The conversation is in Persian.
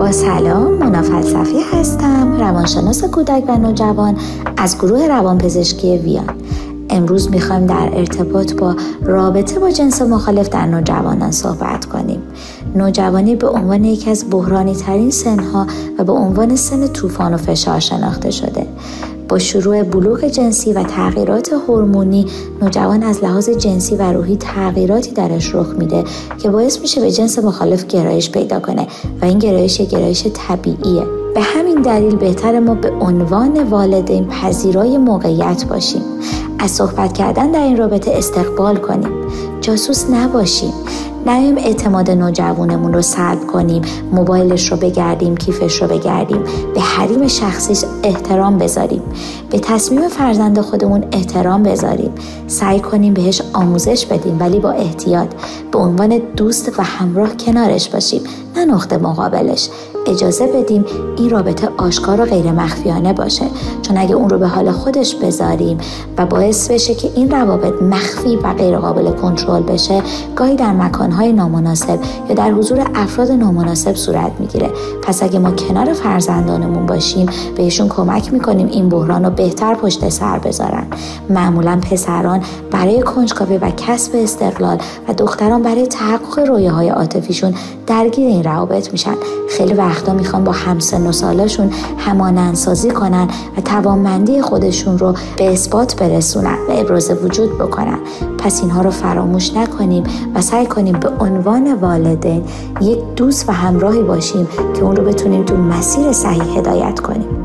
با سلام، مونا فلسفی هستم، روانشناس کودک و نوجوان از گروه روانپزشکی ویان. امروز میخوایم در ارتباط با رابطه با جنس مخالف در نوجوانان صحبت کنیم. نوجوانی به عنوان یکی از بحرانی ترین سنها و به عنوان سن طوفان و فشار شناخته شده. با شروع بلوغ جنسی و تغییرات هورمونی، نوجوان از لحاظ جنسی و روحی تغییراتی درش رخ میده که باعث میشه به جنس مخالف گرایش پیدا کنه و این گرایش طبیعیه. به همین دلیل بهتره ما به عنوان والدین پذیرای موقعیت باشیم. از صحبت کردن در این رابطه استقبال کنیم. جاسوس نباشیم. نیم اعتماد نوجوانمون رو سلب کنیم، موبایلش رو بگردیم، کیفش رو بگردیم، به حریم شخصیش احترام بذاریم، به تصمیم فرزند خودمون احترام بذاریم، سعی کنیم بهش آموزش بدیم ولی با احتیاط، به عنوان دوست و همراه کنارش باشیم، نه نقطه مقابلش. اجازه بدیم این رابطه آشکار و غیر مخفیانه باشه، چون اگه اون رو به حال خودش بذاریم و باعث بشه که این روابط مخفی و غیر قابل کنترل بشه، گاهی در مکانهای نامناسب یا در حضور افراد نامناسب صورت میگیره. پس اگه ما کنار فرزندانمون باشیم، بهشون کمک میکنیم این بحران رو بهتر پشت سر بذارن. معمولا پسران برای کنجکاوی و کسب استقلال و دختران برای تحقق رویاهای عاطفیشون درگیر این روابط میشن. خیلی وقتا میخوان با همسن و سالاشون همانندسازی کنن و توانمندی خودشون رو به اثبات برسونن و ابراز وجود بکنن. پس اینها رو فراموش نکنیم و سعی کنیم به عنوان والدین یک دوست و همراهی باشیم که اون رو بتونیم تو مسیر صحیح هدایت کنیم.